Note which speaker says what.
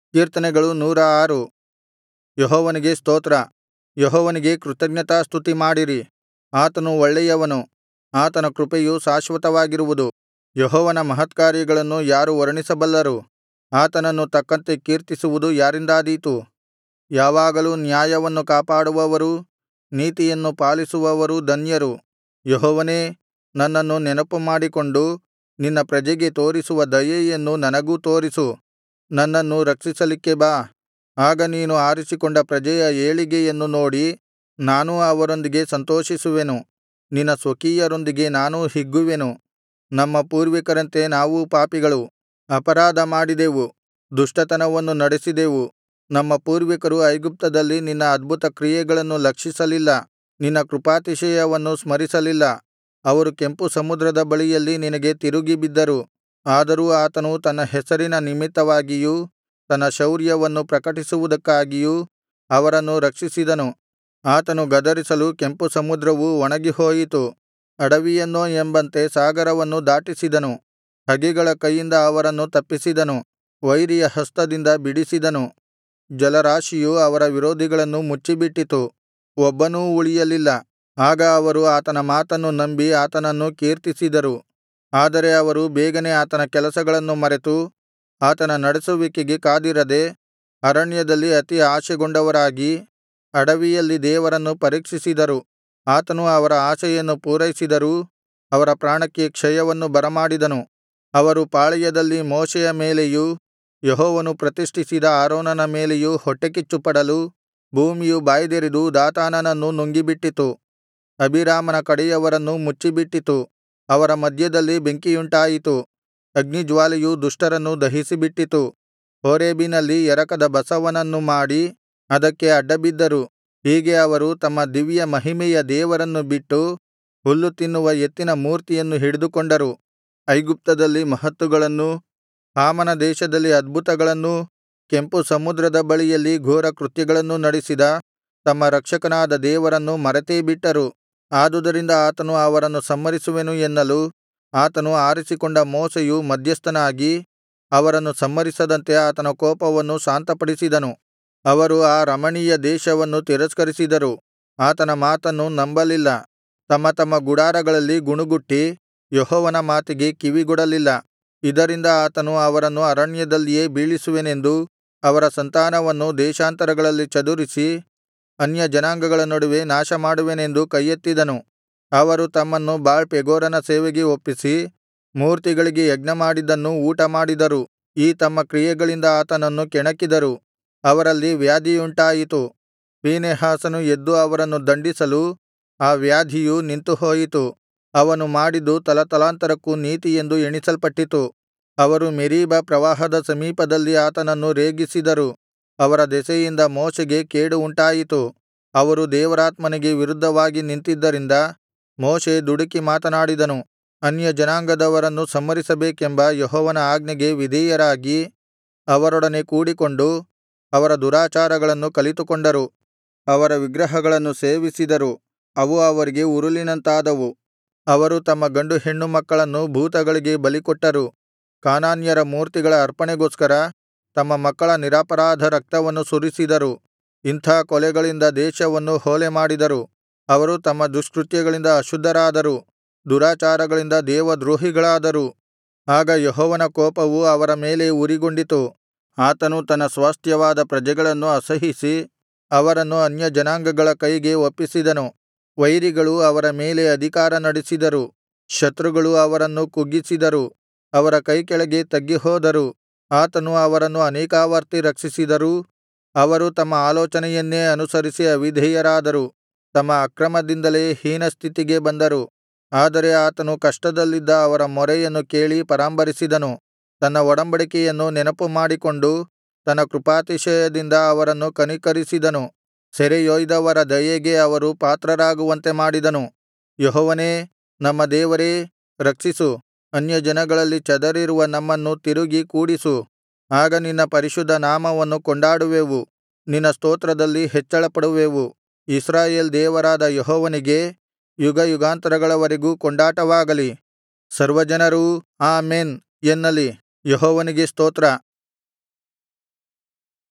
Speaker 1: ಕೀರ್ತನೆಗಳು 106. ಯೆಹೋವನಿಗೆ ಸ್ತೋತ್ರ. ಯೆಹೋವನಿಗೆ ಕೃತಜ್ಞತಾಸ್ತುತಿ ಮಾಡಿರಿ. ಆತನು ಒಳ್ಳೆಯವನು, ಆತನ ಕೃಪೆಯು ಶಾಶ್ವತವಾಗಿರುವುದು. ಯೆಹೋವನ ಮಹತ್ಕಾರ್ಯಗಳನ್ನು ಯಾರು ವರ್ಣಿಸಬಲ್ಲರು? ಆತನನ್ನು ತಕ್ಕಂತೆ ಕೀರ್ತಿಸುವುದು ಯಾರಿಂದಾದೀತು? ಯಾವಾಗಲೂ ನ್ಯಾಯವನ್ನು ಕಾಪಾಡುವವರೂ ನೀತಿಯನ್ನು ಪಾಲಿಸುವವರೂ ಧನ್ಯರು. ಯೆಹೋವನೇ, ನನ್ನನ್ನು ನೆನಪುಮಾಡಿಕೊಂಡು ನಿನ್ನ ಪ್ರಜೆಗೆ ತೋರಿಸುವ ದಯೆಯನ್ನು ನನಗೂ ತೋರಿಸು. ನನ್ನನ್ನು ರಕ್ಷಿಸಲಿಕ್ಕೆ ಬಾ. ಆಗ ನೀನು ಆರಿಸಿಕೊಂಡ ಪ್ರಜೆಯ ಏಳಿಗೆಯನ್ನು ನೋಡಿ ನಾನೂ ಅವರೊಂದಿಗೆ ಸಂತೋಷಿಸುವೆನು. ನಿನ್ನ ಸ್ವಕೀಯರೊಂದಿಗೆ ನಾನೂ ಹಿಗ್ಗುವೆನು. ನಮ್ಮ ಪೂರ್ವಿಕರಂತೆ ನಾವೂ ಪಾಪಿಗಳು, ಅಪರಾಧ ಮಾಡಿದೆವು, ದುಷ್ಟತನವನ್ನು ನಡೆಸಿದೆವು. ನಮ್ಮ ಪೂರ್ವಿಕರು ಐಗುಪ್ತದಲ್ಲಿ ನಿನ್ನ ಅದ್ಭುತ ಕ್ರಿಯೆಗಳನ್ನು ಲಕ್ಷಿಸಲಿಲ್ಲ, ನಿನ್ನ ಕೃಪಾತಿಶಯವನ್ನು ಸ್ಮರಿಸಲಿಲ್ಲ. ಅವರು ಕೆಂಪು ಸಮುದ್ರದ ಬಳಿಯಲ್ಲಿ ನಿನಗೆ ತಿರುಗಿ ಬಿದ್ದರು. ಆದರೂ ಆತನು ತನ್ನ ಹೆಸರಿನ ನಿಮಿತ್ತವಾಗಿಯೂ ತನ್ನ ಶೌರ್ಯವನ್ನು ಪ್ರಕಟಿಸುವುದಕ್ಕಾಗಿಯೂ ಅವರನ್ನು ರಕ್ಷಿಸಿದನು. ಆತನು ಗದರಿಸಲು ಕೆಂಪು ಸಮುದ್ರವು ಒಣಗಿಹೋಯಿತು. ಅಡವಿಯನ್ನೋ ಎಂಬಂತೆ ಸಾಗರವನ್ನು ದಾಟಿಸಿದನು. ಹಗೆಗಳ ಕೈಯಿಂದ ಅವರನ್ನು ತಪ್ಪಿಸಿದನು, ವೈರಿಯ ಹಸ್ತದಿಂದ ಬಿಡಿಸಿದನು. ಜಲರಾಶಿಯು ಅವರ ವಿರೋಧಿಗಳನ್ನು ಮುಚ್ಚಿಬಿಟ್ಟಿತು, ಒಬ್ಬನೂ ಉಳಿಯಲಿಲ್ಲ. ಆಗ ಅವರು ಆತನ ಮಾತನ್ನು ನಂಬಿ ಆತನನ್ನು ಕೀರ್ತಿಸಿದರು. ಆದರೆ ಅವರು ಬೇಗನೆ ಆತನ ಕೆಲಸಗಳನ್ನು ಮರೆತು ಆತನ ನಡೆಸುವಿಕೆಗೆ ಕಾದಿರದೆ ಅರಣ್ಯದಲ್ಲಿ ಅತಿ ಆಶೆಗೊಂಡವರಾಗಿ ಅಡವಿಯಲ್ಲಿ ದೇವರನ್ನು ಪರೀಕ್ಷಿಸಿದರು. ಆತನು ಅವರ ಆಶೆಯನ್ನು ಪೂರೈಸಿದರೂ ಅವರ ಪ್ರಾಣಕ್ಕೆ ಕ್ಷಯವನ್ನು ಬರಮಾಡಿದನು. ಅವರು ಪಾಳೆಯದಲ್ಲಿ ಮೋಶೆಯ ಮೇಲೆಯೂ ಯೆಹೋವನು ಪ್ರತಿಷ್ಠಿಸಿದ ಆರೋನನ ಮೇಲೆಯೂ ಹೊಟ್ಟೆಕಿಚ್ಚುಪಡಲು ಭೂಮಿಯು ಬಾಯ್ದೆರೆದು ದಾತಾನನನ್ನು ನುಂಗಿಬಿಟ್ಟಿತು. ಅಬೀರಾಮನ ಕಡೆಯವರನ್ನು ಮುಚ್ಚಿಬಿಟ್ಟಿತು. ಅವರ ಮಧ್ಯದಲ್ಲಿ ಬೆಂಕಿಯುಂಟಾಯಿತು. ಅಗ್ನಿಜ್ವಾಲೆಯು ದುಷ್ಟರನ್ನು ದಹಿಸಿಬಿಟ್ಟಿತು. ಹೋರೇಬಿನಲ್ಲಿ ಎರಕದ ಬಸವನನ್ನು ಮಾಡಿ ಅದಕ್ಕೆ ಅಡ್ಡಬಿದ್ದರು. ಹೀಗೆ ಅವರು ತಮ್ಮ ದಿವ್ಯ ಮಹಿಮೆಯ ದೇವರನ್ನು ಬಿಟ್ಟು ಹುಲ್ಲು ತಿನ್ನುವ ಎತ್ತಿನ ಮೂರ್ತಿಯನ್ನು ಹಿಡಿದುಕೊಂಡರು. ಐಗುಪ್ತದಲ್ಲಿ ಮಹತ್ತುಗಳನ್ನೂ ಹಾಮನ ದೇಶದಲ್ಲಿ ಅದ್ಭುತಗಳನ್ನೂ ಕೆಂಪು ಸಮುದ್ರದ ಬಳಿಯಲ್ಲಿ ಘೋರ ಕೃತ್ಯಗಳನ್ನೂ ನಡೆಸಿದ ತಮ್ಮ ರಕ್ಷಕನಾದ ದೇವರನ್ನು ಮರೆತೇ ಬಿಟ್ಟರು. ಆದುದರಿಂದ ಆತನು ಅವರನ್ನು ಸಂಹರಿಸುವೆನು ಎನ್ನಲು ಆತನು ಆರಿಸಿಕೊಂಡ ಮೋಶೆಯು ಮಧ್ಯಸ್ಥನಾಗಿ ಅವರನ್ನು ಸಂಹರಿಸದಂತೆ ಆತನ ಕೋಪವನ್ನು ಶಾಂತಪಡಿಸಿದನು. ಅವರು ಆ ರಮಣೀಯ ದೇಶವನ್ನು ತಿರಸ್ಕರಿಸಿದರು, ಆತನ ಮಾತನ್ನು ನಂಬಲಿಲ್ಲ. ತಮ್ಮ ತಮ್ಮ ಗುಡಾರಗಳಲ್ಲಿ ಗುಣುಗುಟ್ಟಿ ಯೆಹೋವನ ಮಾತಿಗೆ ಕಿವಿಗೊಡಲಿಲ್ಲ. ಇದರಿಂದ ಆತನು ಅವರನ್ನು ಅರಣ್ಯದಲ್ಲಿಯೇ ಬೀಳಿಸುವೆನೆಂದೂ ಅವರ ಸಂತಾನವನ್ನು ದೇಶಾಂತರಗಳಲ್ಲಿ ಚದುರಿಸಿ ಅನ್ಯಜನಾಂಗಗಳ ನಡುವೆ ನಾಶಮಾಡುವೆನೆಂದೂ ಕೈಯೆತ್ತಿದನು. ಅವರು ತಮ್ಮನ್ನು ಬಾಳ್ ಪೆಗೋರನ ಸೇವೆಗೆ ಒಪ್ಪಿಸಿ ಮೂರ್ತಿಗಳಿಗೆ ಯಜ್ಞಮಾಡಿದ್ದನ್ನು ಊಟಮಾಡಿದರು. ಈ ತಮ್ಮ ಕ್ರಿಯೆಗಳಿಂದ ಆತನನ್ನು ಕೆಣಕಿದರು. ಅವರಲ್ಲಿ ವ್ಯಾಧಿಯುಂಟಾಯಿತು. ಫೀನೆಹಾಸನು ಎದ್ದು ಅವರನ್ನು ದಂಡಿಸಲು ಆ ವ್ಯಾಧಿಯು ನಿಂತುಹೋಯಿತು. ಅವನು ಮಾಡಿದ್ದು ತಲತಲಾಂತರಕ್ಕೂ ನೀತಿ ಎಂದು ಎಣಿಸಲ್ಪಟ್ಟಿತು. ಅವರು ಮೆರೀಬಾ ಪ್ರವಾಹದ ಸಮೀಪದಲ್ಲಿ ಆತನನ್ನು ರೇಗಿಸಿದರು. ಅವರ ದೆಸೆಯಿಂದ ಮೋಶೆಗೆ ಕೇಡು ಉಂಟಾಯಿತು. ಅವರು ದೇವರಾತ್ಮನಿಗೆ ವಿರುದ್ಧವಾಗಿ ನಿಂತಿದ್ದರಿಂದ ಮೋಶೆ ದುಡುಕಿ ಮಾತನಾಡಿದನು. ಅನ್ಯಜನಾಂಗದವರನ್ನು ಸಂಹರಿಸಬೇಕೆಂಬ ಯೆಹೋವನ ಆಜ್ಞೆಗೆ ವಿಧೇಯರಾಗಿ ಅವರೊಡನೆ ಕೂಡಿಕೊಂಡು ಅವರ ದುರಾಚಾರಗಳನ್ನು ಕಲಿತುಕೊಂಡರು. ಅವರ ವಿಗ್ರಹಗಳನ್ನು ಸೇವಿಸಿದರು, ಅವು ಅವರಿಗೆ ಉರುಲಿನಂತಾದವು. ಅವರು ತಮ್ಮ ಗಂಡು ಹೆಣ್ಣು ಮಕ್ಕಳನ್ನು ಭೂತಗಳಿಗೆ ಬಲಿಕೊಟ್ಟರು. ಕಾನಾನ್ಯರ ಮೂರ್ತಿಗಳ ಅರ್ಪಣೆಗೋಸ್ಕರ ತಮ್ಮ ಮಕ್ಕಳ ನಿರಪರಾಧ ರಕ್ತವನ್ನು ಸುರಿಸಿದರು. ಇಂಥ ಕೊಲೆಗಳಿಂದ ದೇಶವನ್ನು ಹೊಲೆಮಾಡಿದರು. ಅವರು ತಮ್ಮ ದುಷ್ಕೃತ್ಯಗಳಿಂದ ಅಶುದ್ಧರಾದರು, ದುರಾಚಾರಗಳಿಂದ ದೇವದ್ರೋಹಿಗಳಾದರು. ಆಗ ಯೆಹೋವನ ಕೋಪವು ಅವರ ಮೇಲೆ ಉರಿಗೊಂಡಿತು. ಆತನು ತನ್ನ ಸ್ವಾಸ್ತ್ಯವಾದ ಪ್ರಜೆಗಳನ್ನು ಅಸಹ್ಯಿಸಿ ಅವರನ್ನು ಅನ್ಯಜನಾಂಗಗಳ ಕೈಗೆ ಒಪ್ಪಿಸಿದನು. ವೈರಿಗಳು ಅವರ ಮೇಲೆ ಅಧಿಕಾರ ನಡೆಸಿದರು, ಶತ್ರುಗಳು ಅವರನ್ನು ಕುಗ್ಗಿಸಿದರು. ಅವರ ಕೈಕೆಳಗೆ ತಗ್ಗಿಹೋದರು. ಆತನು ಅವರನ್ನು ಅನೇಕಾವರ್ತಿ ರಕ್ಷಿಸಿದರೂ ಅವರು ತಮ್ಮ ಆಲೋಚನೆಯನ್ನೇ ಅನುಸರಿಸಿ ಅವಿಧೇಯರಾದರು. ತಮ್ಮ ಅಕ್ರಮದಿಂದಲೇ ಹೀನಸ್ಥಿತಿಗೆ ಬಂದರು. ಆದರೆ ಆತನು ಕಷ್ಟದಲ್ಲಿದ್ದ ಅವರ ಮೊರೆಯನ್ನು ಕೇಳಿ ಪರಾಂಬರಿಸಿದನು. ತನ್ನ ಒಡಂಬಡಿಕೆಯನ್ನು ನೆನಪುಮಾಡಿಕೊಂಡು ತನ್ನ ಕೃಪಾತಿಶಯದಿಂದ ಅವರನ್ನು ಕನಿಕರಿಸಿದನು. ಸೆರೆಯೊಯ್ದವರ ದಯೆಗೆ ಅವರು ಪಾತ್ರರಾಗುವಂತೆ ಮಾಡಿದನು. ಯೆಹೋವನೇ, ನಮ್ಮ ದೇವರೇ, ರಕ್ಷಿಸು. ಅನ್ಯಜನಗಳಲ್ಲಿ ಚದರಿರುವ ನಮ್ಮನ್ನು ತಿರುಗಿ ಕೂಡಿಸು. ಆಗ ನಿನ್ನ ಪರಿಶುದ್ಧ ನಾಮವನ್ನು ಕೊಂಡಾಡುವೆವು, ನಿನ್ನ ಸ್ತೋತ್ರದಲ್ಲಿ ಹೆಚ್ಚಳಪಡುವೆವು. ಇಸ್ರಾಯೇಲ್ ದೇವರಾದ ಯೆಹೋವನಿಗೆ ಯುಗಯುಗಾಂತರಗಳವರೆಗೂ ಕೊಂಡಾಟವಾಗಲಿ. ಸರ್ವಜನರೂ ಆಮೆನ್ ಎನ್ನಲಿ. ಯೆಹೋವನಿಗೆ ಸ್ತೋತ್ರ.